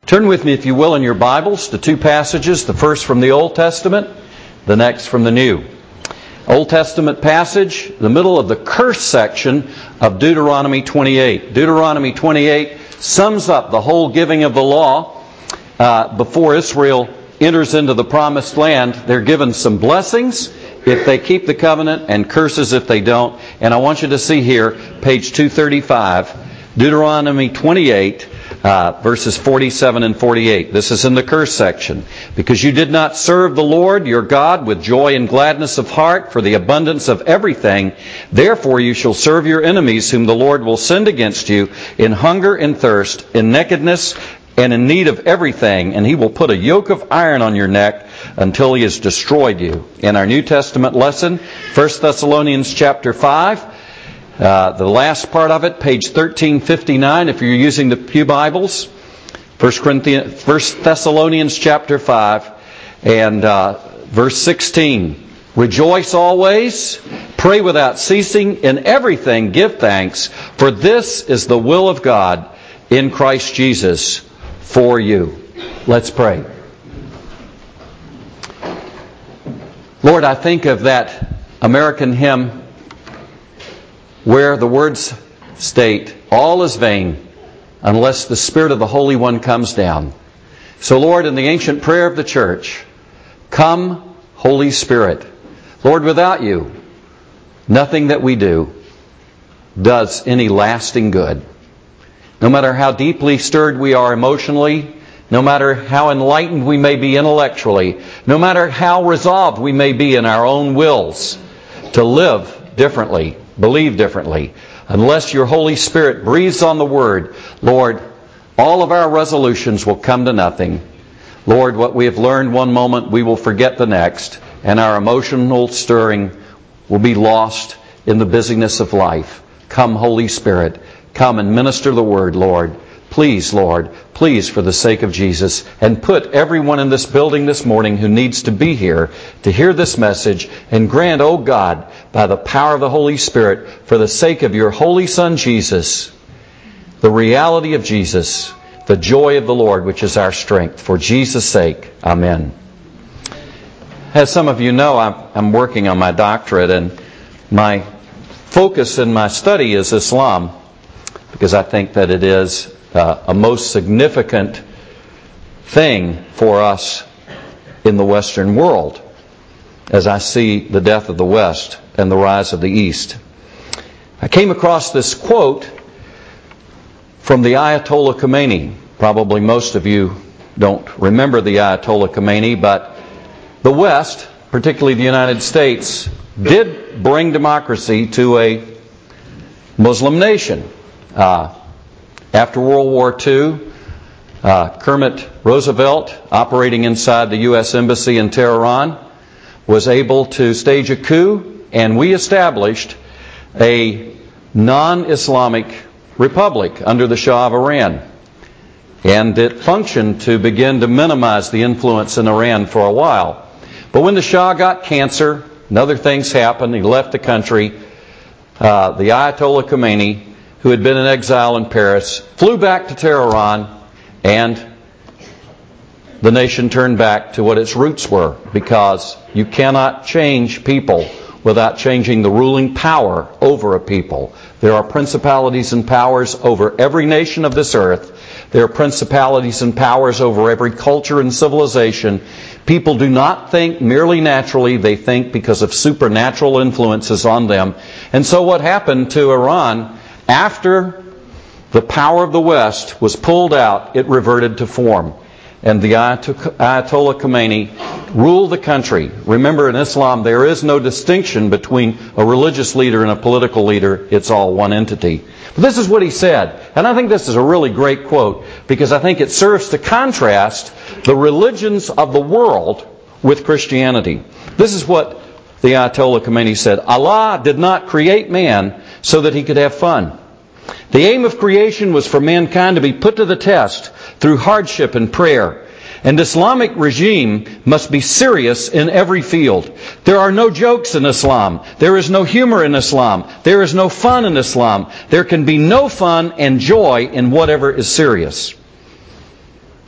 Turn with me, if you will, in your Bibles to two passages, the first from the Old Testament, the next from the New. Old Testament passage, the middle of the curse section of Deuteronomy 28. Deuteronomy 28 sums up the whole giving of the law before Israel enters into the promised land. They're given some blessings if they keep the covenant and curses if they don't. And I want you to see here, page 235, Deuteronomy 28, verses 47 and 48. This is in the curse section. Because you did not serve the Lord your God with joy and gladness of heart for the abundance of everything, therefore you shall serve your enemies whom the Lord will send against you in hunger and thirst, in nakedness and in need of everything, and he will put a yoke of iron on your neck until he has destroyed you. In our New Testament lesson, 1 Thessalonians chapter 5, the last part of it, page 1359, if you're using the Pew Bibles, 1 Thessalonians chapter 5, and verse 16. Rejoice always, pray without ceasing, in everything give thanks, for this is the will of God in Christ Jesus for you. Let's pray. Lord, I think of that American hymn where the words state, all is vain unless the Spirit of the Holy One comes down. So Lord, in the ancient prayer of the church, come, Holy Spirit. Lord, without you, nothing that we do does any lasting good. No matter how deeply stirred we are emotionally, no matter how enlightened we may be intellectually, no matter how resolved we may be in our own wills to live differently, believe differently, unless your Holy Spirit breathes on the Word, Lord, all of our resolutions will come to nothing. Lord, what we have learned one moment, we will forget the next, and our emotional stirring will be lost in the busyness of life. Come, Holy Spirit, come and minister the Word, Lord. Lord, please, for the sake of Jesus, and put everyone in this building this morning who needs to be here to hear this message, and grant, O God, by the power of the Holy Spirit, for the sake of your Holy Son Jesus, the reality of Jesus, the joy of the Lord, which is our strength. For Jesus' sake, amen. As some of you know, I'm working on my doctorate, and my focus in my study is Islam, because I think that it is a most significant thing for us in the Western world as I see the death of the West and the rise of the East. I came across this quote from the Ayatollah Khomeini. Probably most of you don't remember the Ayatollah Khomeini, but the West, particularly the United States, did bring democracy to a Muslim nation. After World War II, Kermit Roosevelt, operating inside the U.S. Embassy in Tehran, was able to stage a coup, and we established a non-Islamic republic under the Shah of Iran. And it functioned to begin to minimize the influence in Iran for a while. But when the Shah got cancer and other things happened, he left the country, the Ayatollah Khomeini, who had been in exile in Paris, flew back to Tehran, and the nation turned back to what its roots were, because you cannot change people without changing the ruling power over a people. There are principalities and powers over every nation of this earth. There are principalities and powers over every culture and civilization. People do not think merely naturally, they think because of supernatural influences on them. And so what happened to Iran, after the power of the West was pulled out, it reverted to form. And the Ayatollah Khomeini ruled the country. Remember, in Islam, there is no distinction between a religious leader and a political leader. It's all one entity. But this is what he said. And I think this is a really great quote, because I think it serves to contrast the religions of the world with Christianity. This is what the Ayatollah Khomeini said. Allah did not create man so that he could have fun. The aim of creation was for mankind to be put to the test through hardship and prayer. An Islamic regime must be serious in every field. There are no jokes in Islam. There is no humor in Islam. There is no fun in Islam. There can be no fun and joy in whatever is serious.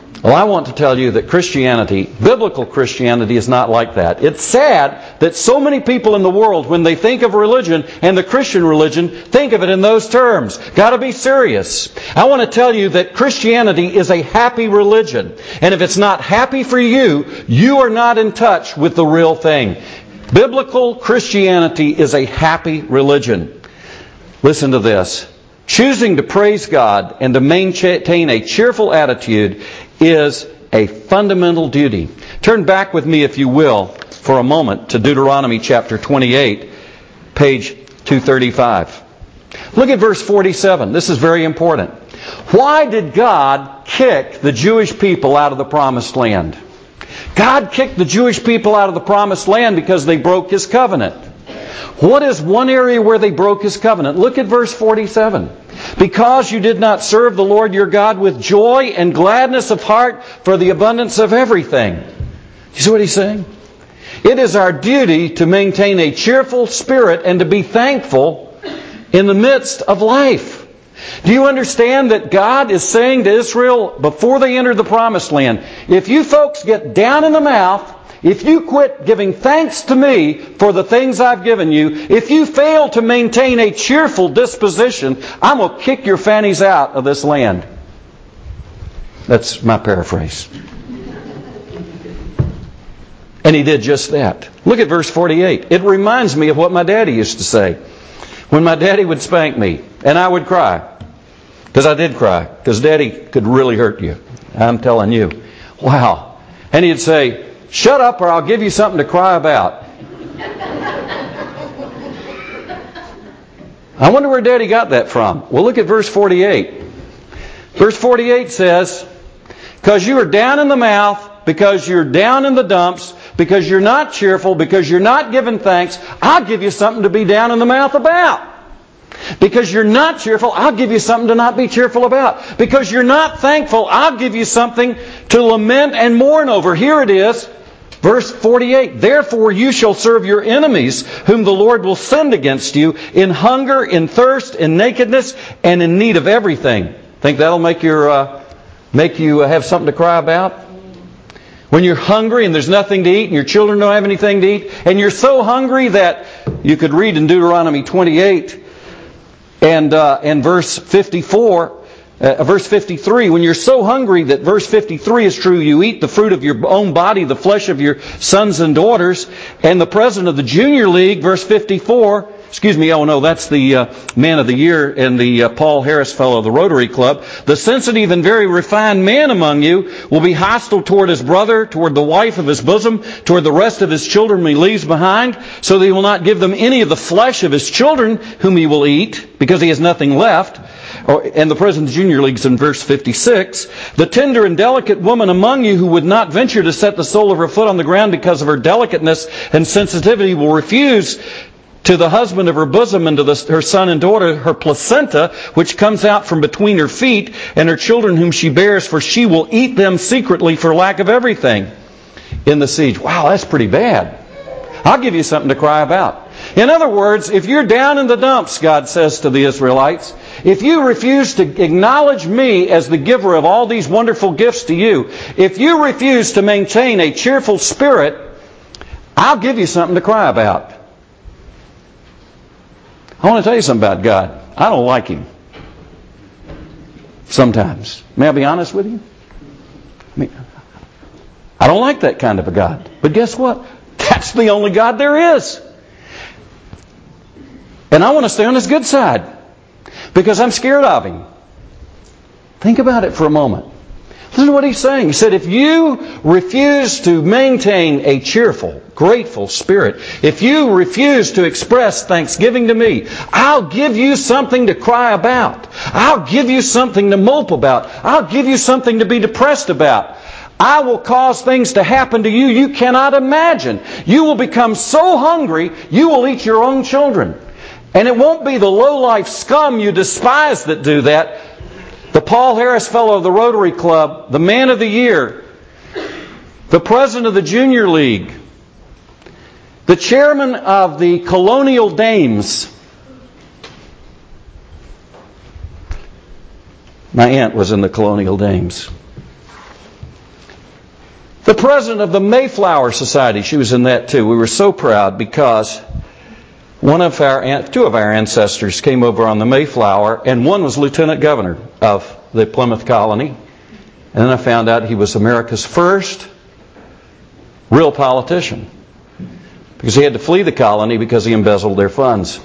Well, I want to tell you that Christianity, biblical Christianity, is not like that. It's sad that so many people in the world, when they think of religion and the Christian religion, think of it in those terms. Got to be serious. I want to tell you that Christianity is a happy religion. And if it's not happy for you, you are not in touch with the real thing. Biblical Christianity is a happy religion. Listen to this. Choosing to praise God and to maintain a cheerful attitude is a fundamental duty. Turn back with me, if you will, for a moment to Deuteronomy chapter 28, page 235. Look at verse 47. This is very important. Why did God kick the Jewish people out of the promised land? God kicked the Jewish people out of the promised land because they broke His covenant. What is one area where they broke His covenant? Look at verse 47. Because you did not serve the Lord your God with joy and gladness of heart for the abundance of everything. You see what He's saying? It is our duty to maintain a cheerful spirit and to be thankful in the midst of life. Do you understand that God is saying to Israel before they enter the promised land, if you folks get down in the mouth, if you quit giving thanks to me for the things I've given you, if you fail to maintain a cheerful disposition, I'm going to kick your fannies out of this land. That's my paraphrase. And He did just that. Look at verse 48. It reminds me of what my daddy used to say. When my daddy would spank me, and I would cry. Because I did cry. Because Daddy could really hurt you. I'm telling you. Wow. And he'd say, shut up or I'll give you something to cry about. I wonder where Daddy got that from. Well, look at verse 48. Verse 48 says, because you are down in the mouth, because you're down in the dumps, because you're not cheerful, because you're not giving thanks, I'll give you something to be down in the mouth about. Because you're not cheerful, I'll give you something to not be cheerful about. Because you're not thankful, I'll give you something to lament and mourn over. Here it is. Verse 48, therefore you shall serve your enemies, whom the Lord will send against you, in hunger, in thirst, in nakedness, and in need of everything. Think that'll make you have something to cry about? When you're hungry and there's nothing to eat, and your children don't have anything to eat, and you're so hungry that you could read in Deuteronomy 28 and verse 54. Verse 53, when you're so hungry that verse 53 is true, you eat the fruit of your own body, the flesh of your sons and daughters. And the president of the Junior League, verse 54, that's the Man of the Year and the Paul Harris Fellow of the Rotary Club. The sensitive and very refined man among you will be hostile toward his brother, toward the wife of his bosom, toward the rest of his children whom he leaves behind, so that he will not give them any of the flesh of his children whom he will eat, because he has nothing left. And the President's Junior League's in verse 56. The tender and delicate woman among you who would not venture to set the sole of her foot on the ground because of her delicateness and sensitivity will refuse to the husband of her bosom and to her son and daughter her placenta, which comes out from between her feet, and her children whom she bears, for she will eat them secretly for lack of everything in the siege. Wow, that's pretty bad. I'll give you something to cry about. In other words, if you're down in the dumps, God says to the Israelites, if you refuse to acknowledge me as the giver of all these wonderful gifts to you, if you refuse to maintain a cheerful spirit, I'll give you something to cry about. I want to tell you something about God. I don't like Him. Sometimes. May I be honest with you? I don't like that kind of a God. But guess what? That's the only God there is. And I want to stay on His good side. Because I'm scared of Him. Think about it for a moment. Listen to what He's saying. He said, if you refuse to maintain a cheerful, grateful spirit, if you refuse to express thanksgiving to me, I'll give you something to cry about. I'll give you something to mope about. I'll give you something to be depressed about. I will cause things to happen to you you cannot imagine. You will become so hungry, you will eat your own children. And it won't be the low-life scum you despise that do that. The Paul Harris Fellow of the Rotary Club, the Man of the Year, the President of the Junior League, the Chairman of the Colonial Dames. My aunt was in the Colonial Dames. The president of the Mayflower Society, she was in that too. We were so proud because two of our ancestors came over on the Mayflower, and one was lieutenant governor of the Plymouth colony. And then I found out he was America's first real politician, because he had to flee the colony because he embezzled their funds.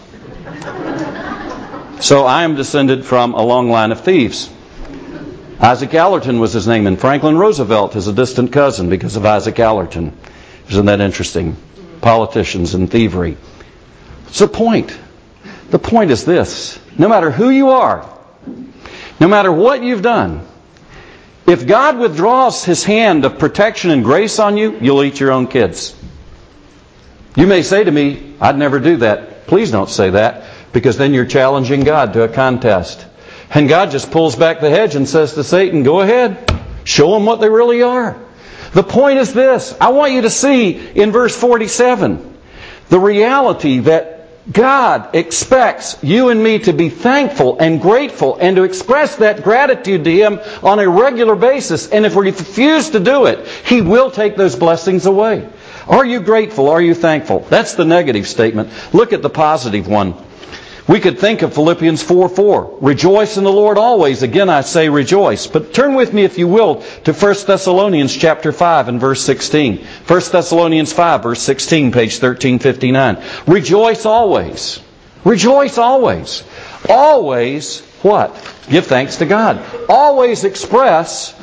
So I am descended from a long line of thieves. Isaac Allerton was his name, and Franklin Roosevelt is a distant cousin because of Isaac Allerton. Isn't that interesting? Politicians and thievery. What's the point? The point is this: no matter who you are, no matter what you've done, if God withdraws His hand of protection and grace on you, you'll eat your own kids. You may say to me, I'd never do that. Please don't say that, because then you're challenging God to a contest. And God just pulls back the hedge and says to Satan, go ahead, show them what they really are. The point is this: I want you to see in verse 47 the reality that God expects you and me to be thankful and grateful and to express that gratitude to Him on a regular basis. And if we refuse to do it, He will take those blessings away. Are you grateful? Are you thankful? That's the negative statement. Look at the positive one. We could think of Philippians 4:4. Rejoice in the Lord always. Again, I say rejoice. But turn with me, if you will, to 1 Thessalonians chapter 5 and verse 16. 1 Thessalonians 5, verse 16, page 1359. Rejoice always. Rejoice always. Always what? Give thanks to God. Always express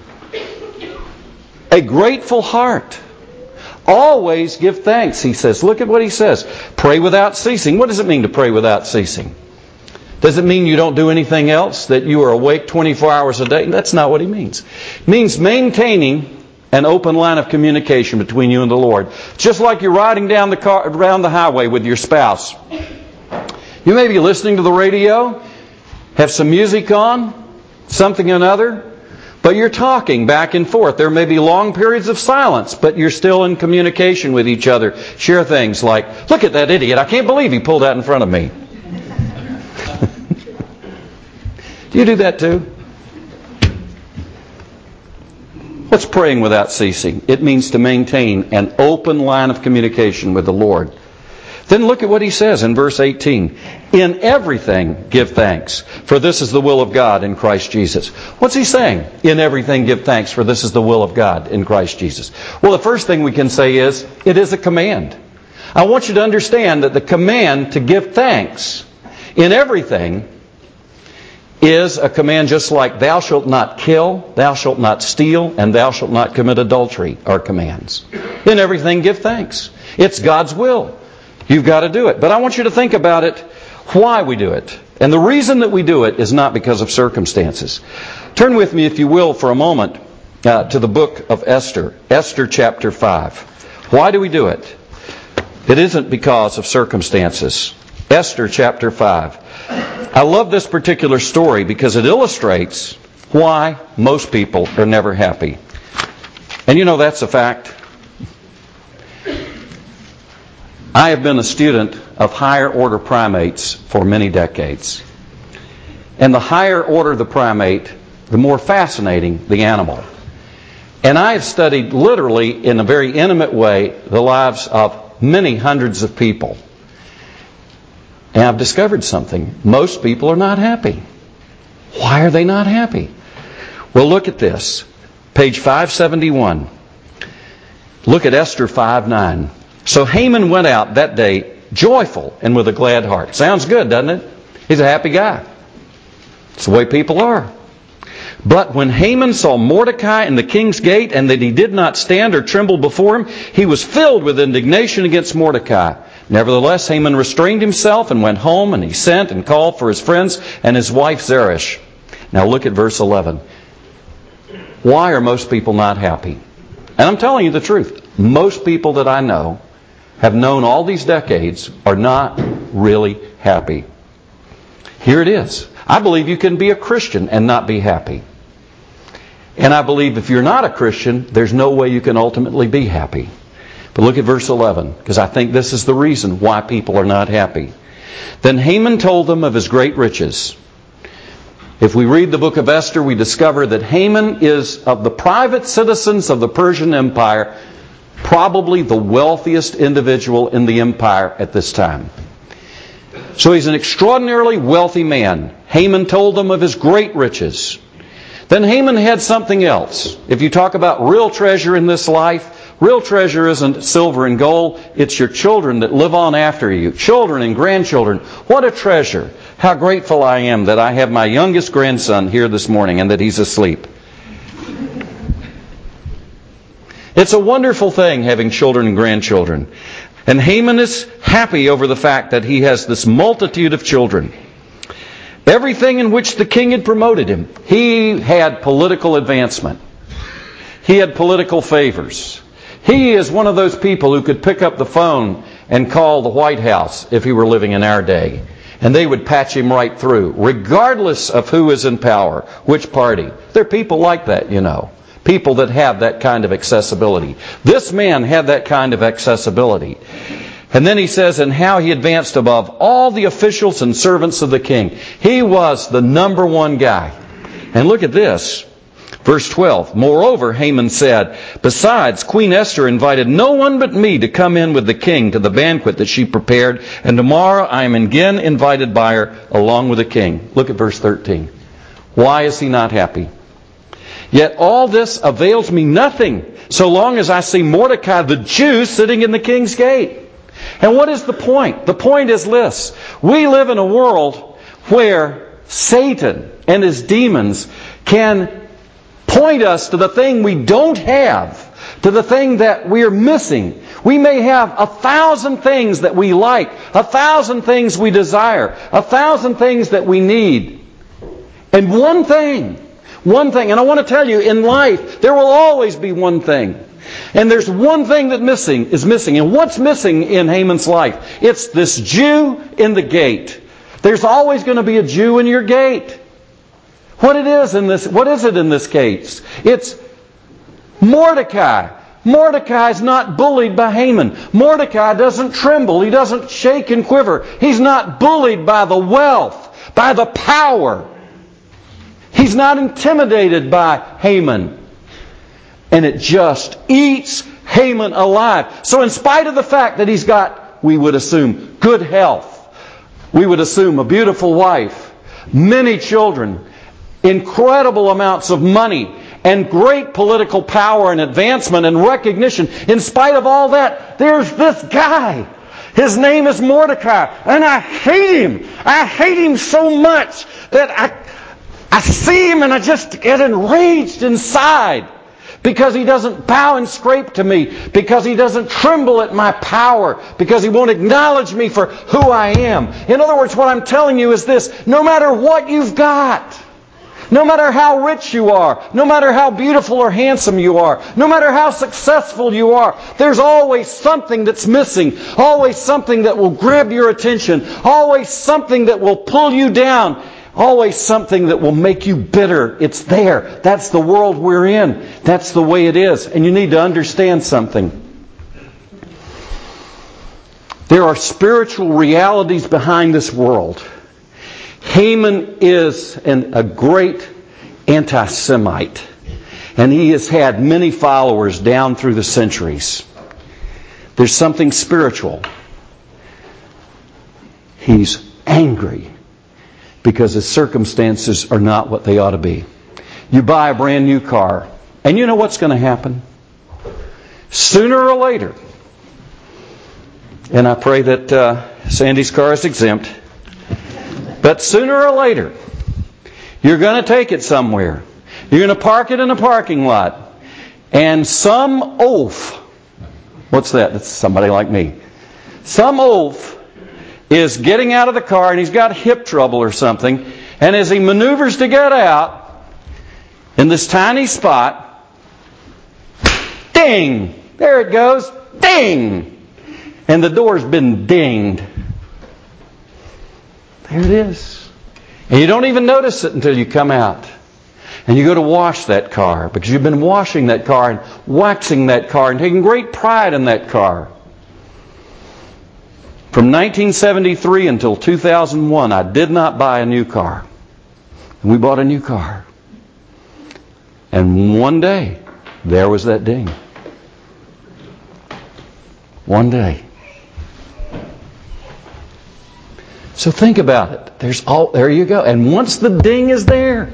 a grateful heart. Always give thanks, he says. Look at what he says. Pray without ceasing. What does it mean to pray without ceasing? Does it mean you don't do anything else? That you are awake 24 hours a day? That's not what he means. It means maintaining an open line of communication between you and the Lord. Just like you're riding down the highway with your spouse. You may be listening to the radio, have some music on, something or another, but you're talking back and forth. There may be long periods of silence, but you're still in communication with each other. Share things like, look at that idiot. I can't believe he pulled out in front of me. Do you do that too? What's praying without ceasing? It means to maintain an open line of communication with the Lord. Then look at what he says in verse 18. In everything give thanks, for this is the will of God in Christ Jesus. What's he saying? In everything give thanks, for this is the will of God in Christ Jesus. Well, the first thing we can say is, it is a command. I want you to understand that the command to give thanks in everything is a command just like thou shalt not kill, thou shalt not steal, and thou shalt not commit adultery are commands. In everything give thanks. It's God's will. You've got to do it. But I want you to think about it, why we do it. And the reason that we do it is not because of circumstances. Turn with me, if you will, for a moment to the book of Esther. Esther chapter 5. Why do we do it? It isn't because of circumstances. Esther chapter 5. I love this particular story because it illustrates why most people are never happy. And you know that's a fact. I have been a student of higher order primates for many decades. And the higher order the primate, the more fascinating the animal. And I have studied literally in a very intimate way the lives of many hundreds of people. And I've discovered something. Most people are not happy. Why are they not happy? Well, look at this. Page 571. Look at Esther 5:9. So Haman went out that day joyful and with a glad heart. Sounds good, doesn't it? He's a happy guy. It's the way people are. But when Haman saw Mordecai in the king's gate, and that he did not stand or tremble before him, he was filled with indignation against Mordecai. Nevertheless, Haman restrained himself and went home, and he sent and called for his friends and his wife Zeresh. Now look at verse 11. Why are most people not happy? And I'm telling you the truth. Most people that I know, have known all these decades, are not really happy. Here it is. I believe you can be a Christian and not be happy. And I believe if you're not a Christian, there's no way you can ultimately be happy. But look at verse 11, because I think this is the reason why people are not happy. Then Haman told them of his great riches. If we read the book of Esther, we discover that Haman is, of the private citizens of the Persian Empire, probably the wealthiest individual in the empire at this time. So he's an extraordinarily wealthy man. Haman told them of his great riches. Then Haman had something else. If you talk about real treasure in this life, real treasure isn't silver and gold. It's your children that live on after you. Children and grandchildren. What a treasure. How grateful I am that I have my youngest grandson here this morning and that he's asleep. It's a wonderful thing having children and grandchildren. And Haman is happy over the fact that he has this multitude of children. Everything in which the king had promoted him. He had political advancement. He had political favors. He is one of those people who could pick up the phone and call the White House if he were living in our day. And they would patch him right through, regardless of who is in power, which party. There are people like that, you know. People that have that kind of accessibility. This man had that kind of accessibility. And then he says, and how he advanced above all the officials and servants of the king. He was the number one guy. And look at this. Verse 12, moreover, Haman said, besides, Queen Esther invited no one but me to come in with the king to the banquet that she prepared, and tomorrow I am again invited by her along with the king. Look at verse 13. Why is he not happy? Yet all this avails me nothing, so long as I see Mordecai the Jew sitting in the king's gate. And what is the point? The point is this. We live in a world where Satan and his demons can point us to the thing we don't have, to the thing that we're missing. We may have 1,000 things that we like, 1,000 things we desire, 1,000 things that we need. And one thing, and I want to tell you, in life, there will always be one thing. And there's one thing that is missing. And what's missing in Haman's life? It's this Jew in the gate. There's always going to be a Jew in your gate. What is it in this case? It's Mordecai. Mordecai is not bullied by Haman. Mordecai doesn't tremble. He doesn't shake and quiver. He's not bullied by the wealth, by the power. He's not intimidated by Haman. And it just eats Haman alive. So in spite of the fact that he's got, we would assume, good health, we would assume a beautiful wife, many children, incredible amounts of money, and great political power and advancement and recognition, in spite of all that, there's this guy. His name is Mordecai. And I hate him. I hate him so much that I see him and I just get enraged inside. Because he doesn't bow and scrape to me. Because he doesn't tremble at my power. Because he won't acknowledge me for who I am. In other words, what I'm telling you is this. No matter what you've got, no matter how rich you are, no matter how beautiful or handsome you are, no matter how successful you are, there's always something that's missing. Always something that will grab your attention. Always something that will pull you down. Always something that will make you bitter. It's there. That's the world we're in. That's the way it is. And you need to understand something. There are spiritual realities behind this world. Haman is a great anti-Semite. And he has had many followers down through the centuries. There's something spiritual. He's angry because his circumstances are not what they ought to be. You buy a brand new car, and you know what's going to happen? Sooner or later, and I pray that Sandy's car is exempt, but sooner or later, you're going to take it somewhere. You're going to park it in a parking lot, and some oaf, what's that? That's somebody like me. Some oaf is getting out of the car and he's got hip trouble or something, and as he maneuvers to get out in this tiny spot, ding! There it goes, ding! And the door's been dinged. There it is. And you don't even notice it until you come out. And you go to wash that car because you've been washing that car and waxing that car and taking great pride in that car. From 1973 until 2001, I did not buy a new car. We bought a new car. And one day, there was that ding. One day. So think about it. There you go. And once the ding is there,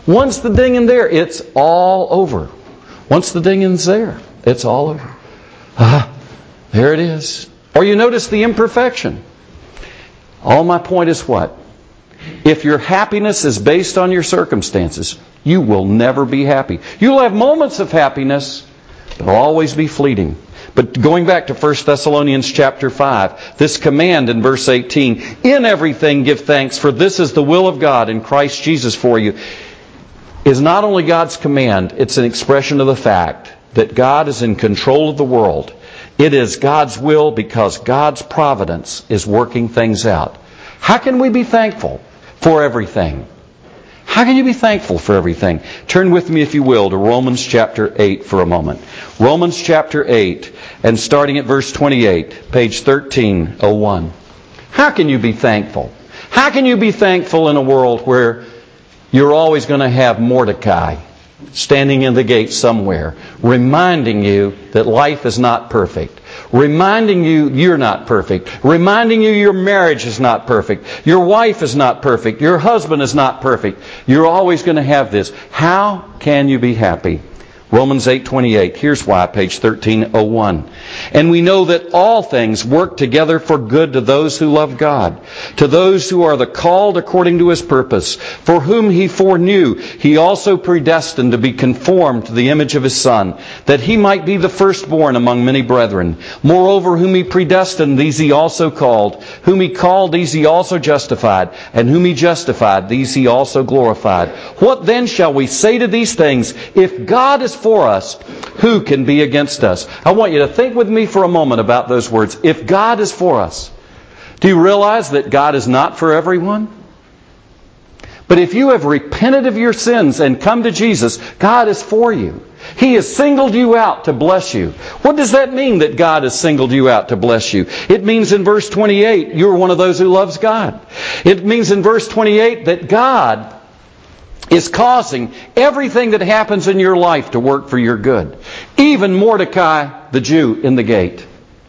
it's all over. Once the ding is there, it's all over. There it is. Or you notice the imperfection. All my point is what? If your happiness is based on your circumstances, you will never be happy. You'll have moments of happiness, but they'll always be fleeting. But going back to 1 Thessalonians chapter 5, this command in verse 18, in everything give thanks, for this is the will of God in Christ Jesus for you, is not only God's command, it's an expression of the fact that God is in control of the world. It is God's will because God's providence is working things out. How can we be thankful for everything? How can you be thankful for everything? Turn with me, if you will, to Romans chapter 8 for a moment. Romans chapter 8, and starting at verse 28, page 1301. How can you be thankful? How can you be thankful in a world where you're always going to have Mordecai standing in the gate somewhere, reminding you that life is not perfect, reminding you you're not perfect, reminding you your marriage is not perfect, your wife is not perfect, your husband is not perfect. You're always going to have this. How can you be happy? Romans 8:28. Here's why, page 1301. And we know that all things work together for good to those who love God, to those who are the called according to His purpose, for whom He foreknew, He also predestined to be conformed to the image of His Son, that He might be the firstborn among many brethren. Moreover, whom He predestined, these He also called. Whom He called, these He also justified. And whom He justified, these He also glorified. What then shall we say to these things? If God is for us, who can be against us? I want you to think with me for a moment about those words. If God is for us. Do you realize that God is not for everyone? But if you have repented of your sins and come to Jesus, God is for you. He has singled you out to bless you. What does that mean, that God has singled you out to bless you? It means in verse 28, you're one of those who loves God. It means in verse 28 that God is causing everything that happens in your life to work for your good. Even Mordecai, the Jew, in the gate.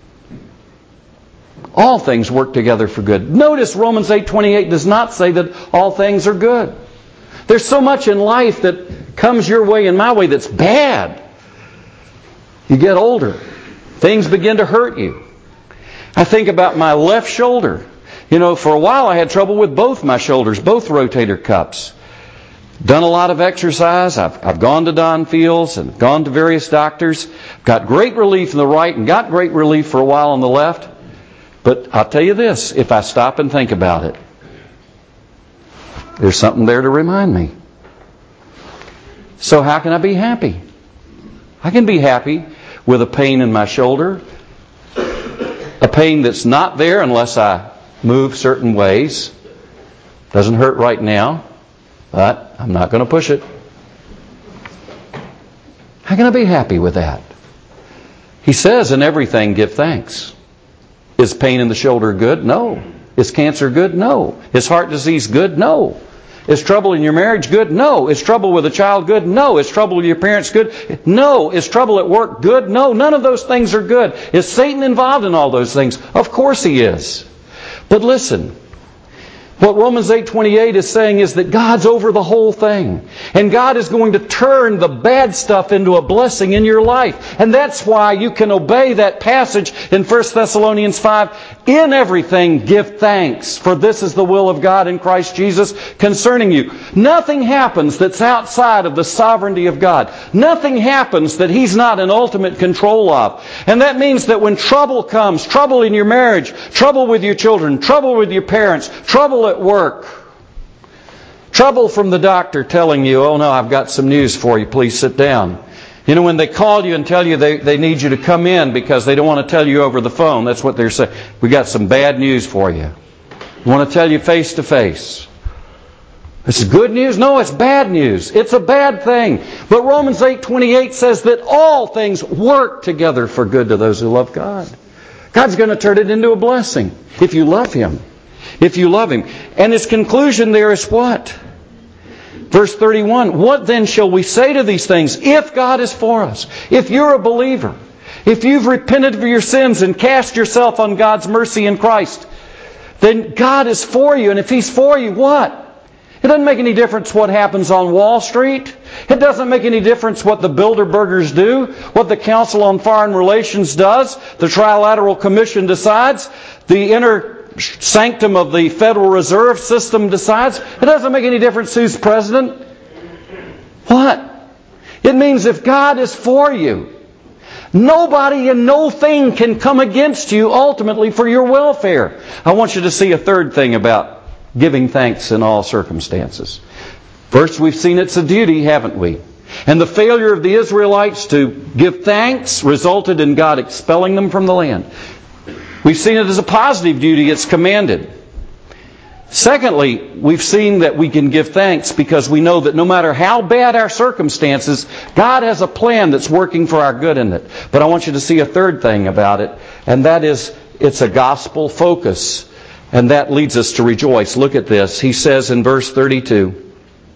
All things work together for good. Notice Romans 8:28 does not say that all things are good. There's so much in life that comes your way and my way that's bad. You get older. Things begin to hurt you. I think about my left shoulder. You know, for a while I had trouble with both my shoulders, both rotator cuffs. Done a lot of exercise. I've gone to Don Fields and gone to various doctors. Got great relief in the right and got great relief for a while on the left. But I'll tell you this, if I stop and think about it, there's something there to remind me. So how can I be happy? I can be happy with a pain in my shoulder, a pain that's not there unless I move certain ways. Doesn't hurt right now, but I'm not going to push it. How can I be happy with that? He says, in everything give thanks. Is pain in the shoulder good? No. Is cancer good? No. Is heart disease good? No. Is trouble in your marriage good? No. Is trouble with a child good? No. Is trouble with your parents good? No. Is trouble at work good? No. None of those things are good. Is Satan involved in all those things? Of course he is. But listen, what Romans 8:28 is saying is that God's over the whole thing. And God is going to turn the bad stuff into a blessing in your life. And that's why you can obey that passage in 1 Thessalonians 5. In everything give thanks, for this is the will of God in Christ Jesus concerning you. Nothing happens that's outside of the sovereignty of God. Nothing happens that He's not in ultimate control of. And that means that when trouble comes, trouble in your marriage, trouble with your children, trouble with your parents, trouble at work, trouble from the doctor telling you, oh no, I've got some news for you, please sit down. You know, when they call you and tell you they need you to come in because they don't want to tell you over the phone, that's what they're saying. We got some bad news for you. We want to tell you face to face. This is good news? No, it's bad news. It's a bad thing. But Romans 8:28 says that all things work together for good to those who love God. God's going to turn it into a blessing if you love Him. If you love Him. And His conclusion there is what? Verse 31, what then shall we say to these things? If God is for us, if you're a believer, if you've repented of your sins and cast yourself on God's mercy in Christ, then God is for you. And if He's for you, what? It doesn't make any difference what happens on Wall Street. It doesn't make any difference what the Bilderbergers do, what the Council on Foreign Relations does, the Trilateral Commission decides, the inner sanctum of the Federal Reserve System decides. It doesn't make any difference who's president. What? It means if God is for you, nobody and no thing can come against you ultimately for your welfare. I want you to see a third thing about giving thanks in all circumstances. First, we've seen it's a duty, haven't we? And the failure of the Israelites to give thanks resulted in God expelling them from the land. We've seen it as a positive duty. It's commanded. Secondly, we've seen that we can give thanks because we know that no matter how bad our circumstances, God has a plan that's working for our good in it. But I want you to see a third thing about it, and that is it's a gospel focus. And that leads us to rejoice. Look at this. He says in verse 32,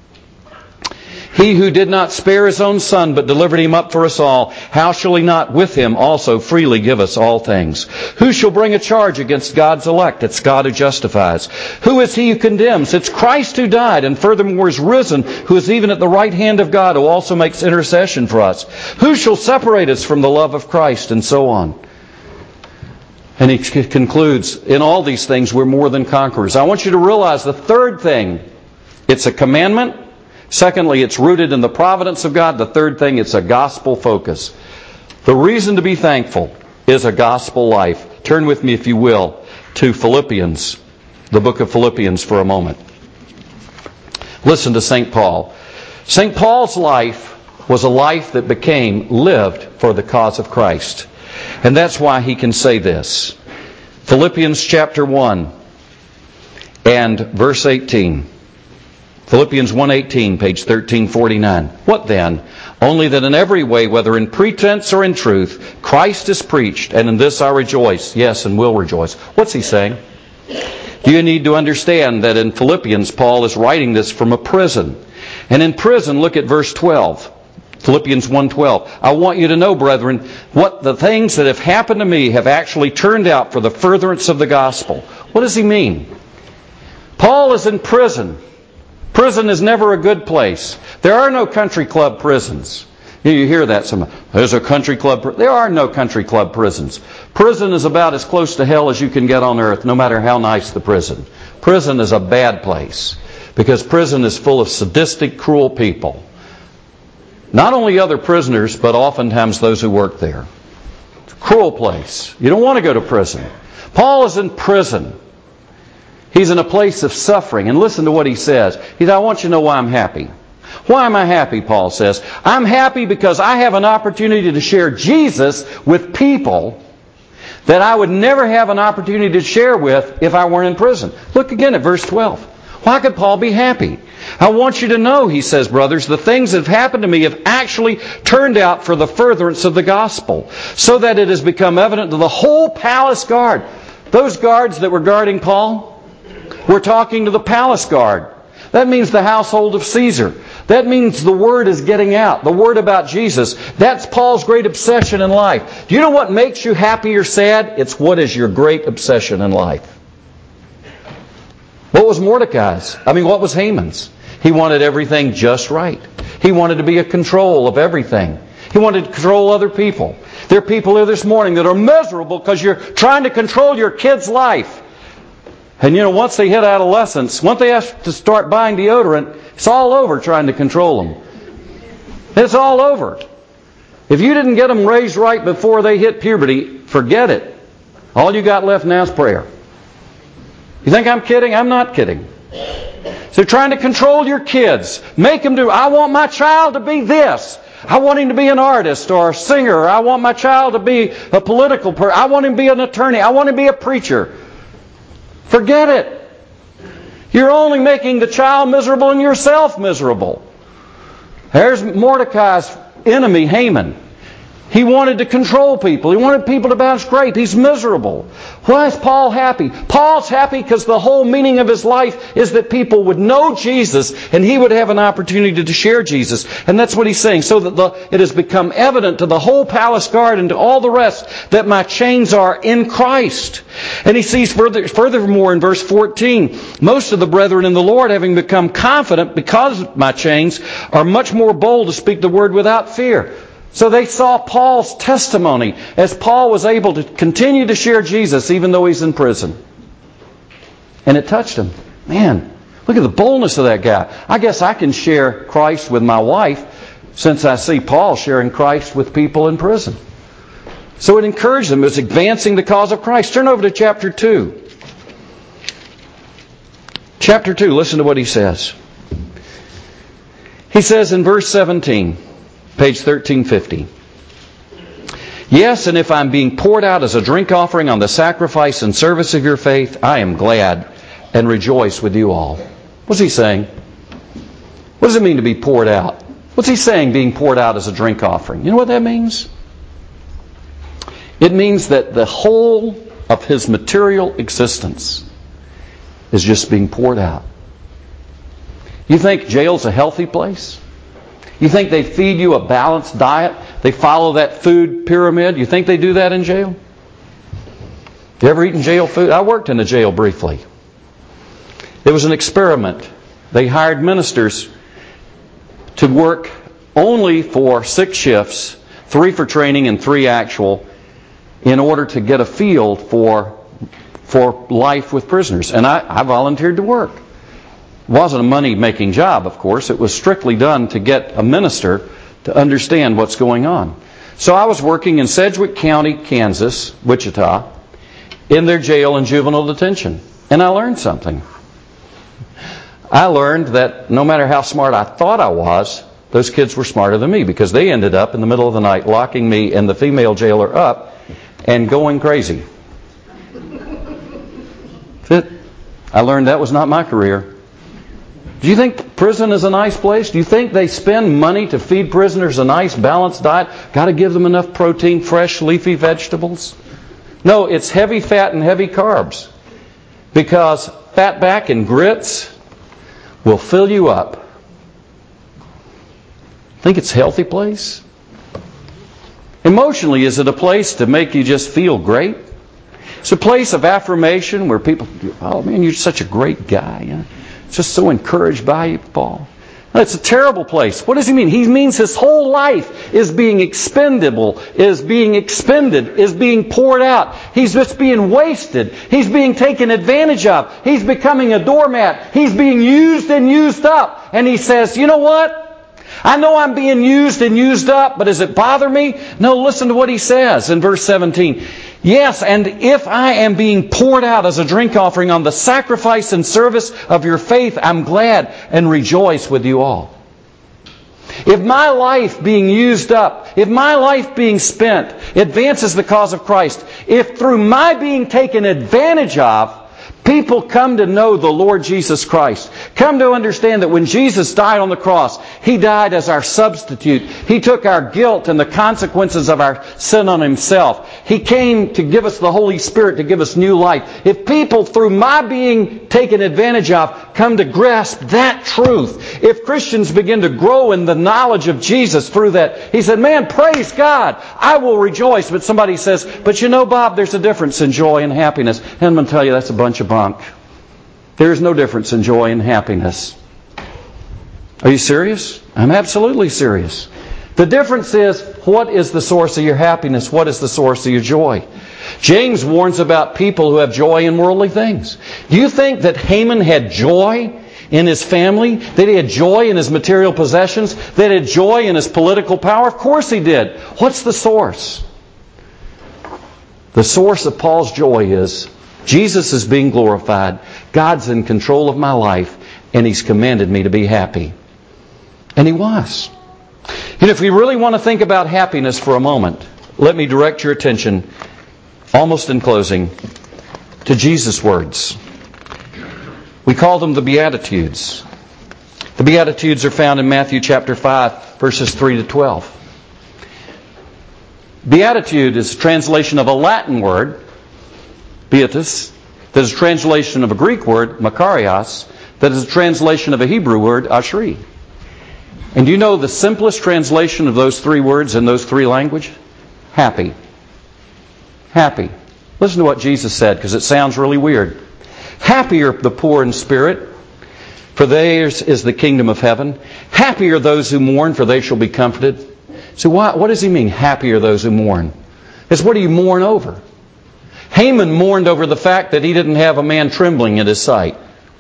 He who did not spare His own Son, but delivered Him up for us all, how shall He not with Him also freely give us all things? Who shall bring a charge against God's elect? It's God who justifies. Who is He who condemns? It's Christ who died, and furthermore is risen, who is even at the right hand of God, who also makes intercession for us. Who shall separate us from the love of Christ? And so on. And he concludes, in all these things we're more than conquerors. I want you to realize the third thing, it's a commandment. Secondly, it's rooted in the providence of God. The third thing, it's a gospel focus. The reason to be thankful is a gospel life. Turn with me, if you will, to Philippians, the book of Philippians for a moment. Listen to St. Paul. St. Paul's life was a life that became lived for the cause of Christ. And that's why he can say this. Philippians chapter 1 and verse 18. Philippians 1:18, page 1349. What then? Only that in every way, whether in pretense or in truth, Christ is preached, and in this I rejoice, yes, and will rejoice. What's he saying? You need to understand that in Philippians, Paul is writing this from a prison. And in prison, look at verse 12. Philippians 1:12. I want you to know, brethren, what the things that have happened to me have actually turned out for the furtherance of the gospel. What does he mean? Paul is in prison. Prison is never a good place. There are no country club prisons. You hear that somewhere. There's a country club. There are no country club prisons. Prison is about as close to hell as you can get on earth, no matter how nice the prison. Prison is a bad place because prison is full of sadistic, cruel people. Not only other prisoners, but oftentimes those who work there. It's a cruel place. You don't want to go to prison. Paul is in prison. He's in a place of suffering. And listen to what he says. He says, I want you to know why I'm happy. Why am I happy, Paul says? I'm happy because I have an opportunity to share Jesus with people that I would never have an opportunity to share with if I weren't in prison. Look again at verse 12. Why could Paul be happy? I want you to know, he says, brothers, the things that have happened to me have actually turned out for the furtherance of the gospel, so that it has become evident to the whole palace guard. Those guards that were guarding Paul were talking to the palace guard. That means the household of Caesar. That means the word is getting out. The word about Jesus. That's Paul's great obsession in life. Do you know what makes you happy or sad? It's what is your great obsession in life. What was Mordecai's? What was Haman's? He wanted everything just right. He wanted to be in control of everything. He wanted to control other people. There are people here this morning that are miserable because you're trying to control your kid's life. And once they hit adolescence, once they have to start buying deodorant, it's all over trying to control them. It's all over. If you didn't get them raised right before they hit puberty, forget it. All you got left now is prayer. You think I'm kidding? I'm not kidding. So trying to control your kids. Make them do, I want my child to be this. I want him to be an artist or a singer. I want my child to be a political person. I want him to be an attorney. I want him to be a preacher. Forget it. You're only making the child miserable and yourself miserable. There's Mordecai's enemy, Haman. He wanted to control people. He wanted people to bounce grape. He's miserable. Why is Paul happy? Paul's happy because the whole meaning of his life is that people would know Jesus and he would have an opportunity to share Jesus. And that's what he's saying. So that it has become evident to the whole palace guard and to all the rest that my chains are in Christ. And he sees furthermore in verse 14, most of the brethren in the Lord, having become confident because of my chains, are much more bold to speak the word without fear. So they saw Paul's testimony as Paul was able to continue to share Jesus even though he's in prison. And it touched him. Man, look at the boldness of that guy. I guess I can share Christ with my wife since I see Paul sharing Christ with people in prison. So it encouraged him. It was advancing the cause of Christ. Turn over to chapter 2. Chapter 2, listen to what he says. He says in verse 17, page 1350. Yes, and if I'm being poured out as a drink offering on the sacrifice and service of your faith, I am glad and rejoice with you all. What's he saying? What does it mean to be poured out? What's he saying, being poured out as a drink offering? You know what that means? It means that the whole of his material existence is just being poured out. You think jail's a healthy place? You think they feed you a balanced diet? They follow that food pyramid? You think they do that in jail? You ever eaten jail food? I worked in a jail briefly. It was an experiment. They hired ministers to work only for 6 shifts, 3 for training and 3 actual, in order to get a feel for life with prisoners. And I volunteered to work. It wasn't a money-making job, of course. It was strictly done to get a minister to understand what's going on. So I was working in Sedgwick County, Kansas, Wichita, in their jail and juvenile detention. And I learned something. I learned that no matter how smart I thought I was, those kids were smarter than me because they ended up in the middle of the night locking me and the female jailer up and going crazy. That's it. I learned that was not my career. Do you think prison is a nice place? Do you think they spend money to feed prisoners a nice balanced diet? Got to give them enough protein, fresh leafy vegetables? No, it's heavy fat and heavy carbs. Because fatback and grits will fill you up. Think it's a healthy place? Emotionally, is it a place to make you just feel great? It's a place of affirmation where people, oh man, you're such a great guy. You know? Just so encouraged by you, Paul. No, it's a terrible place. What does he mean? He means his whole life is being expendable, is being expended, is being poured out. He's just being wasted. He's being taken advantage of. He's becoming a doormat. He's being used and used up. And he says, you know what? I know I'm being used and used up, but does it bother me? No, listen to what he says in verse 17. Yes, and if I am being poured out as a drink offering on the sacrifice and service of your faith, I'm glad and rejoice with you all. If my life being used up, if my life being spent advances the cause of Christ, if through my being taken advantage of, people come to know the Lord Jesus Christ, come to understand that when Jesus died on the cross, He died as our substitute. He took our guilt and the consequences of our sin on Himself. He came to give us the Holy Spirit to give us new life. If people, through my being taken advantage of, come to grasp that truth, if Christians begin to grow in the knowledge of Jesus through that, he said, man, praise God, I will rejoice. But somebody says, but you know, Bob, there's a difference in joy and happiness. And I'm going to tell you, that's a bunch of bunk. There is no difference in joy and happiness. Are you serious? I'm absolutely serious. The difference is, what is the source of your happiness? What is the source of your joy? James warns about people who have joy in worldly things. Do you think that Haman had joy in his family? That he had joy in his material possessions? That he had joy in his political power? Of course he did. What's the source? The source of Paul's joy is Jesus is being glorified. God's in control of my life, and He's commanded me to be happy. And He was. And if we really want to think about happiness for a moment, let me direct your attention, almost in closing, to Jesus' words. We call them the Beatitudes. The Beatitudes are found in Matthew chapter 5, verses 3 to 12. Beatitude is a translation of a Latin word, beatus, that is a translation of a Greek word, makarios, that is a translation of a Hebrew word, ashri. And do you know the simplest translation of those three words in those three languages? Happy. Happy. Listen to what Jesus said, because it sounds really weird. Happy are the poor in spirit, for theirs is the kingdom of heaven. Happy are those who mourn, for they shall be comforted. So what does he mean, happy are those who mourn? It's what do you mourn over? Haman mourned over the fact that he didn't have a man trembling at his sight.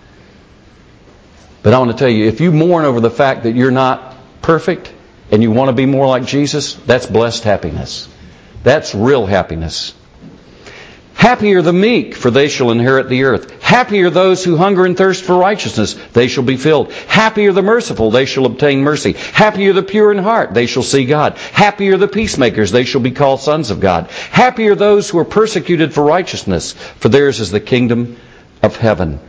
But I want to tell you, if you mourn over the fact that you're not perfect and you want to be more like Jesus, that's blessed happiness. That's real happiness. Happy are the meek, for they shall inherit the earth. Happy are those who hunger and thirst for righteousness, they shall be filled. Happy are the merciful, they shall obtain mercy. Happy are the pure in heart, they shall see God. Happy are the peacemakers, they shall be called sons of God. Happy are those who are persecuted for righteousness, for theirs is the kingdom of heaven.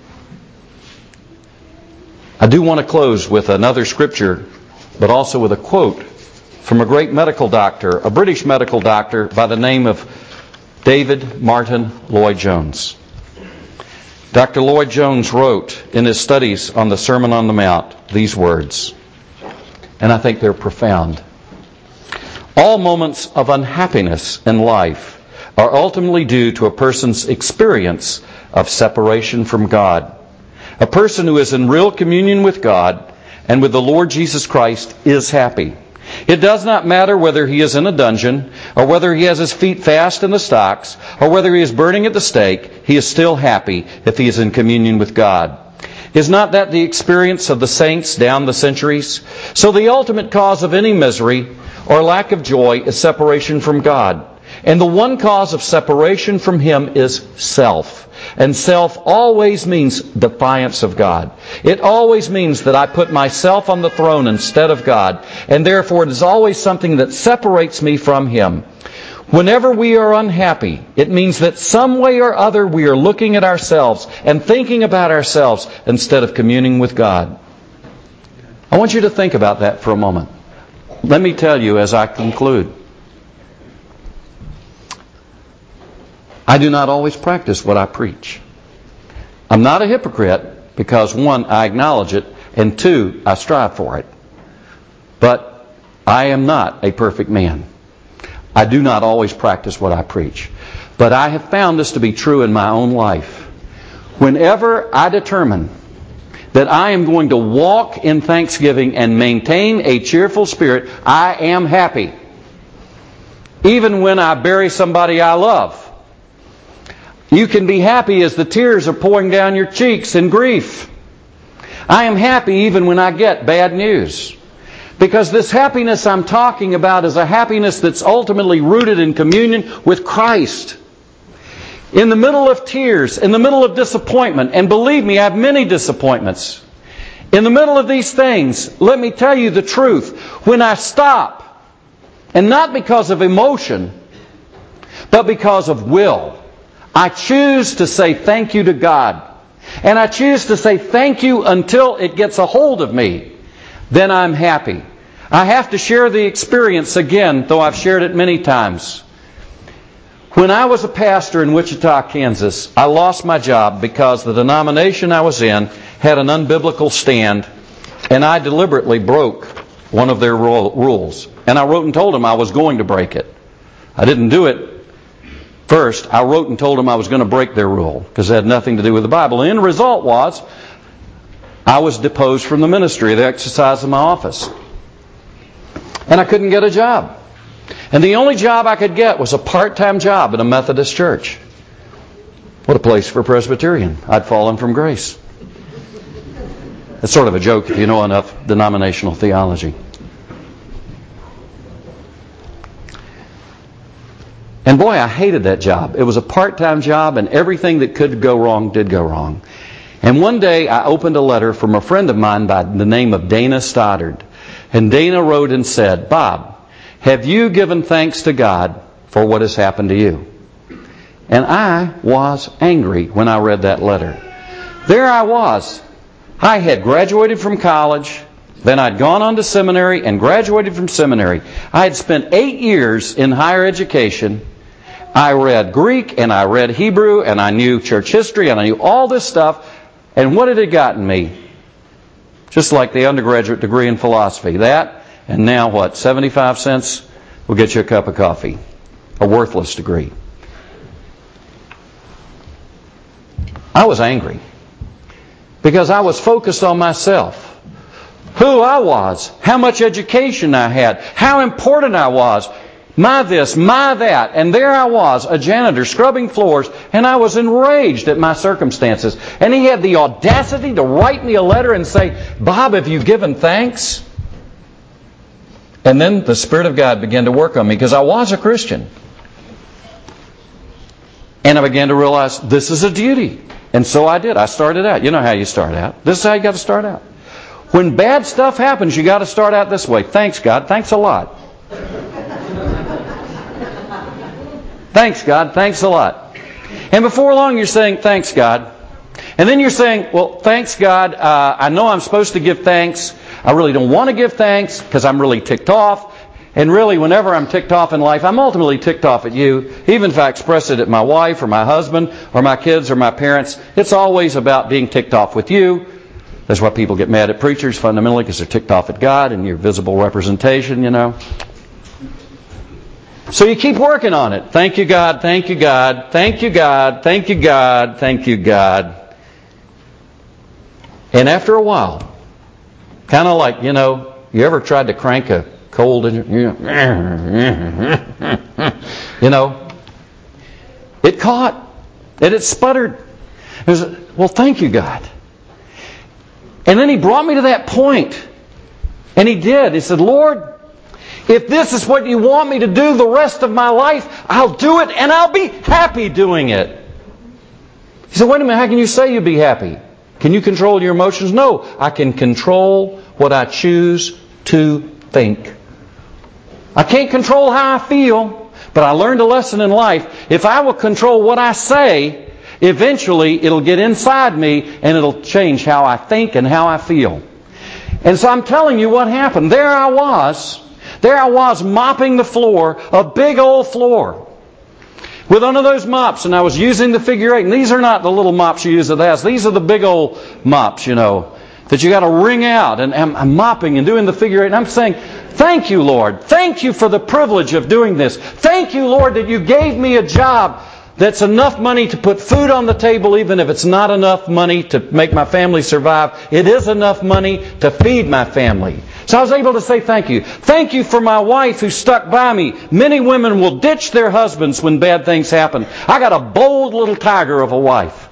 I do want to close with another scripture, but also with a quote from a great medical doctor, a British medical doctor by the name of David Martin Lloyd-Jones. Dr. Lloyd-Jones wrote in his studies on the Sermon on the Mount these words, and I think they're profound. All moments of unhappiness in life are ultimately due to a person's experience of separation from God. A person who is in real communion with God and with the Lord Jesus Christ is happy. It does not matter whether he is in a dungeon, or whether he has his feet fast in the stocks, or whether he is burning at the stake, he is still happy if he is in communion with God. Is not that the experience of the saints down the centuries? So the ultimate cause of any misery or lack of joy is separation from God. And the one cause of separation from Him is self. And self always means defiance of God. It always means that I put myself on the throne instead of God. And therefore it is always something that separates me from Him. Whenever we are unhappy, it means that some way or other we are looking at ourselves and thinking about ourselves instead of communing with God. I want you to think about that for a moment. Let me tell you as I conclude. I do not always practice what I preach. I'm not a hypocrite because, one, I acknowledge it, and two, I strive for it. But I am not a perfect man. I do not always practice what I preach. But I have found this to be true in my own life. Whenever I determine that I am going to walk in thanksgiving and maintain a cheerful spirit, I am happy. Even when I bury somebody I love. You can be happy as the tears are pouring down your cheeks in grief. I am happy even when I get bad news. Because this happiness I'm talking about is a happiness that's ultimately rooted in communion with Christ. In the middle of tears, in the middle of disappointment, and believe me, I have many disappointments. In the middle of these things, let me tell you the truth. When I stop, and not because of emotion, but because of will, I choose to say thank you to God. And I choose to say thank you until it gets a hold of me. Then I'm happy. I have to share the experience again, though I've shared it many times. When I was a pastor in Wichita, Kansas, I lost my job because the denomination I was in had an unbiblical stand, and I deliberately broke one of their rules. And I wrote and told them I was going to break it. I didn't do it. First, I wrote and told them I was going to break their rule because it had nothing to do with the Bible. The end result was I was deposed from the ministry, the exercise of my office. And I couldn't get a job. And the only job I could get was a part-time job in a Methodist church. What a place for a Presbyterian. I'd fallen from grace. It's sort of a joke if you know enough denominational theology. And boy, I hated that job. It was a part-time job, and everything that could go wrong did go wrong. And one day I opened a letter from a friend of mine by the name of Dana Stoddard. And Dana wrote and said, Bob, have you given thanks to God for what has happened to you? And I was angry when I read that letter. There I was. I had graduated from college. Then I'd gone on to seminary and graduated from seminary. I had spent 8 years in higher education. I read Greek and I read Hebrew and I knew church history and I knew all this stuff. And what had it gotten me? Just like the undergraduate degree in philosophy. That, and now what? 75 cents will get you a cup of coffee. A worthless degree. I was angry because I was focused on myself. Who I was, how much education I had, how important I was, my this, my that. And there I was, a janitor scrubbing floors, and I was enraged at my circumstances. And he had the audacity to write me a letter and say, Bob, have you given thanks? And then the Spirit of God began to work on me because I was a Christian. And I began to realize this is a duty. And so I did. I started out. You know how you start out. This is how you got to start out. When bad stuff happens, you got to start out this way. Thanks, God. Thanks a lot. Thanks, God. Thanks a lot. And before long, you're saying, thanks, God. And then you're saying, well, thanks, God. I know I'm supposed to give thanks. I really don't want to give thanks because I'm really ticked off. And really, whenever I'm ticked off in life, I'm ultimately ticked off at you. Even if I express it at my wife or my husband or my kids or my parents, it's always about being ticked off with you. That's why people get mad at preachers fundamentally, because they're ticked off at God and your visible representation, you know. So you keep working on it. Thank you, God. Thank you, God. Thank you, God. Thank you, God. Thank you, God. And after a while, kind of like, you know, you ever tried to crank a cold engine? You know, it caught and it sputtered. It was, well, thank you, God. And then he brought me to that point. And he did. He said, Lord, if this is what you want me to do the rest of my life, I'll do it and I'll be happy doing it. He said, wait a minute, how can you say you'll be happy? Can you control your emotions? No, I can control what I choose to think. I can't control how I feel, but I learned a lesson in life. If I will control what I say, eventually it'll get inside me and it'll change how I think and how I feel. And so I'm telling you what happened. There I was mopping the floor, a big old floor, with one of those mops, and I was using the figure 8. And these are not the little mops you use at the house. These are the big old mops, you know, that you got to wring out. And I'm mopping and doing the figure 8. And I'm saying, thank you, Lord. Thank you for the privilege of doing this. Thank you, Lord, that you gave me a job that's enough money to put food on the table, even if it's not enough money to make my family survive. It is enough money to feed my family. So I was able to say thank you. Thank you for my wife who stuck by me. Many women will ditch their husbands when bad things happen. I got a bold little tiger of a wife.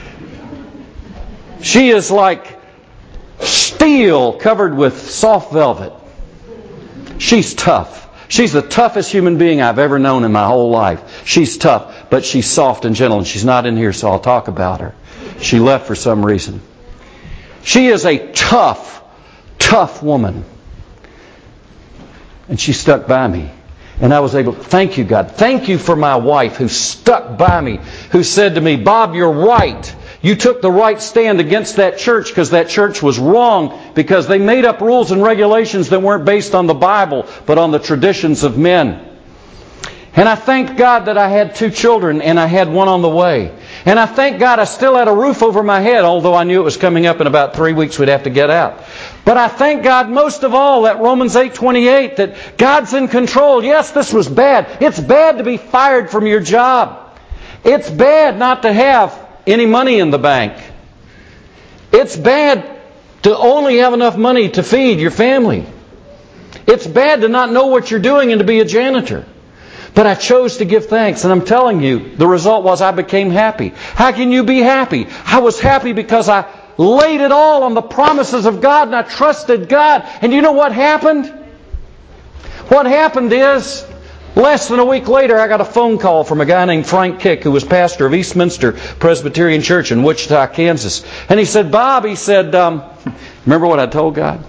She is like steel covered with soft velvet. She's tough. She's the toughest human being I've ever known in my whole life. She's tough, but she's soft and gentle, and she's not in here, so I'll talk about her. She left for some reason. She is a tough woman. And she stuck by me. And I was able to, thank you, God. Thank you for my wife who stuck by me, who said to me, Bob, you're right. You took the right stand against that church because that church was wrong because they made up rules and regulations that weren't based on the Bible but on the traditions of men. And I thank God that I had 2 children and I had one on the way. And I thank God I still had a roof over my head, although I knew it was coming up in about 3 weeks we'd have to get out. But I thank God most of all that Romans 8:28, that God's in control. Yes, this was bad. It's bad to be fired from your job. It's bad not to have any money in the bank. It's bad to only have enough money to feed your family. It's bad to not know what you're doing and to be a janitor. But I chose to give thanks, and I'm telling you, the result was I became happy. How can you be happy? I was happy because I laid it all on the promises of God, and I trusted God. And you know what happened? What happened is, less than a week later, I got a phone call from a guy named Frank Kick, who was pastor of Eastminster Presbyterian Church in Wichita, Kansas. And he said, Bob, he said, remember what I told God?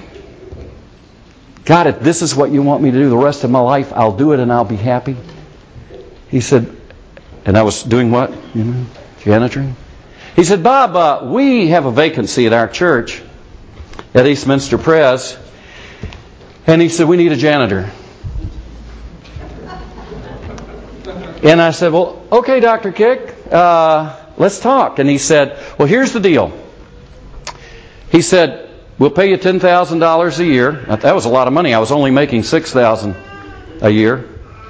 God, if this is what you want me to do the rest of my life, I'll do it and I'll be happy. He said, and I was doing what? Janitoring. He said, Bob, we have a vacancy at our church. at Eastminster Pres, and he said, "We need a janitor." And I said, "Well, okay, Dr. Kick, let's talk." And he said, "Well, here's the deal." He said, "We'll pay you $10,000 a year." That was a lot of money. I was only making $6,000 a year.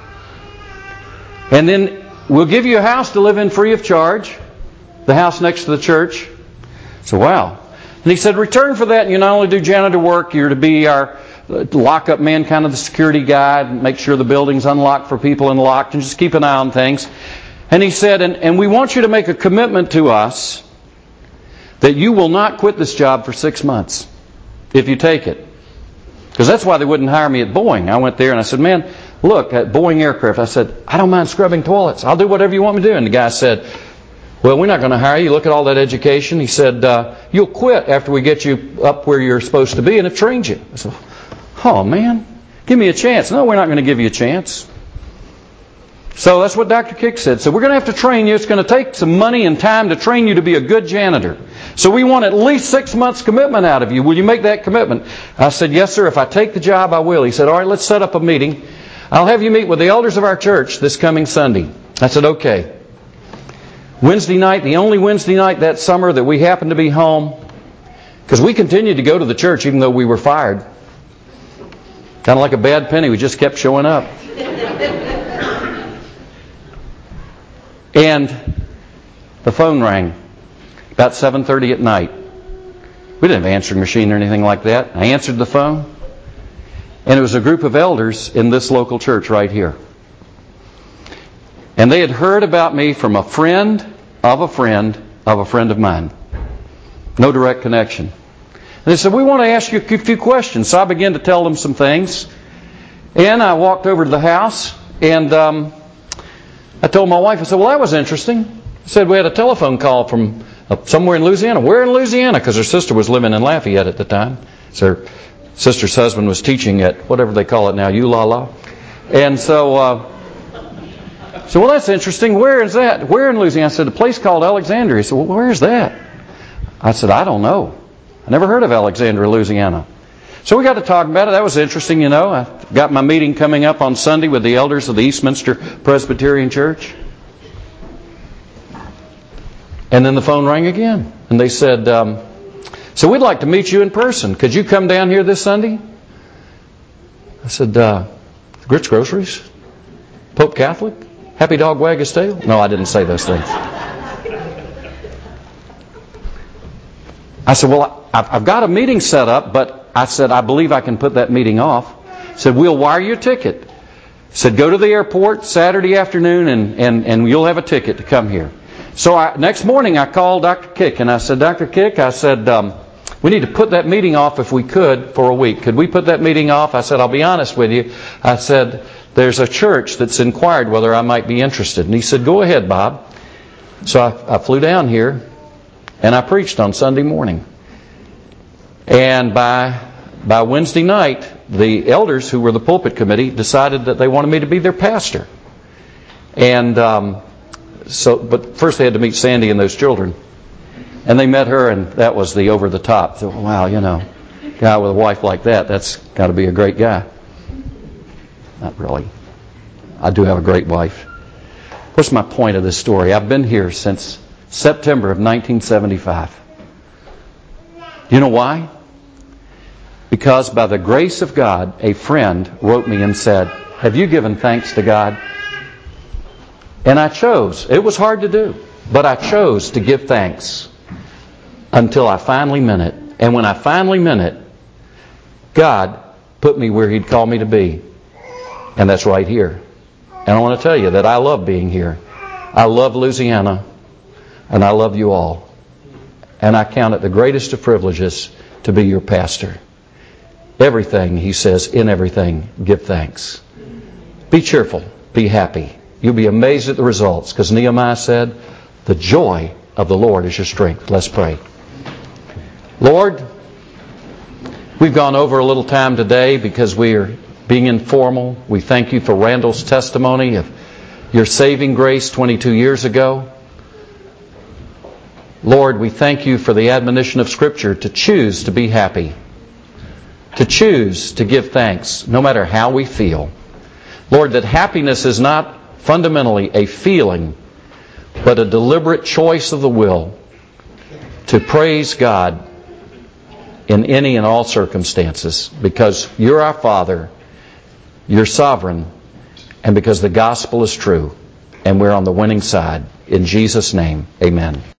"And then we'll give you a house to live in free of charge, the house next to the church." So, wow. And he said, "Return for that, you not only do janitor work, you're to be our lock-up man, kind of the security guy, make sure the building's unlocked for people and locked, and just keep an eye on things." And he said, and we want you to make a commitment to us that you will not quit this job for 6 months if you take it. Because that's why they wouldn't hire me at Boeing. I went there and I said, "Man, look, at Boeing Aircraft," I said, "I don't mind scrubbing toilets. I'll do whatever you want me to do." And the guy said, "Well, we're not going to hire you. Look at all that education." He said, "You'll quit after we get you up where you're supposed to be and have trained you." I said, "Oh, man, give me a chance." "No, we're not going to give you a chance." So that's what Dr. Kick said. So we're going to have to train you. It's going to take some money and time to train you to be a good janitor. So we want at least 6 months commitment out of you. Will you make that commitment? I said, "Yes, sir. If I take the job, I will." He said, "All right, let's set up a meeting. I'll have you meet with the elders of our church this coming Sunday." I said, "Okay." Wednesday night, the only Wednesday night that summer that we happened to be home, because we continued to go to the church even though we were fired. Kind of like a bad penny. We just kept showing up. And the phone rang about 7:30 at night. We didn't have an answering machine or anything like that. I answered the phone, and it was a group of elders in this local church right here. And they had heard about me from a friend of a friend of a friend of mine. No direct connection. And they said, "We want to ask you a few questions." So I began to tell them some things. And I walked over to the house, and I told my wife, I said, "Well, that was interesting." I said, "We had a telephone call from somewhere in Louisiana." "Where in Louisiana?" Because her sister was living in Lafayette at the time. So her sister's husband was teaching at whatever they call it now, ULala. And so, well, that's interesting. "Where is that?" "Where in Louisiana?" I said, "A place called Alexandria." He said, "Well, where is that?" I said, "I don't know. I never heard of Alexandria, Louisiana." So we got to talking about it. That was interesting, you know. I got my meeting coming up on Sunday with the elders of the Eastminster Presbyterian Church. And then the phone rang again. And they said, "So we'd like to meet you in person. Could you come down here this Sunday?" I said, "Grit's Groceries? Pope Catholic? Happy Dog Wag His Tail?" No, I didn't say those things. I said, "Well, I've got a meeting set up, but," I said, "I believe I can put that meeting off." I said, "We'll wire your ticket." I said, "Go to the airport Saturday afternoon and you'll have a ticket to come here." So next morning I called Dr. Kick and I said, "Dr. Kick," I said, "we need to put that meeting off if we could for a week. Could we put that meeting off?" I said, "I'll be honest with you." I said, "There's a church that's inquired whether I might be interested." And he said, "Go ahead, Bob." So I flew down here and I preached on Sunday morning. And by Wednesday night, the elders who were the pulpit committee decided that they wanted me to be their pastor. And but first they had to meet Sandy and those children. And they met her, and that was the over the top. So, wow, you know, guy with a wife like that, that's got to be a great guy. Not really. I do have a great wife. What's my point of this story? I've been here since September of 1975. You know why? Because by the grace of God, a friend wrote me and said, "Have you given thanks to God?" And I chose. It was hard to do, but I chose to give thanks until I finally meant it. And when I finally meant it, God put me where He'd call me to be. And that's right here. And I want to tell you that I love being here. I love Louisiana, and I love you all. And I count it the greatest of privileges to be your pastor. Everything, he says, in everything, give thanks. Be cheerful. Be happy. You'll be amazed at the results, because Nehemiah said, "The joy of the Lord is your strength." Let's pray. Lord, we've gone over a little time today because we are being informal. We thank you for Randall's testimony of your saving grace 22 years ago. Lord, we thank you for the admonition of Scripture to choose to be happy to choose to give thanks no matter how we feel. Lord, that happiness is not fundamentally a feeling, but a deliberate choice of the will to praise God in any and all circumstances, because you're our Father, you're sovereign, and because the gospel is true, and we're on the winning side. In Jesus' name, amen.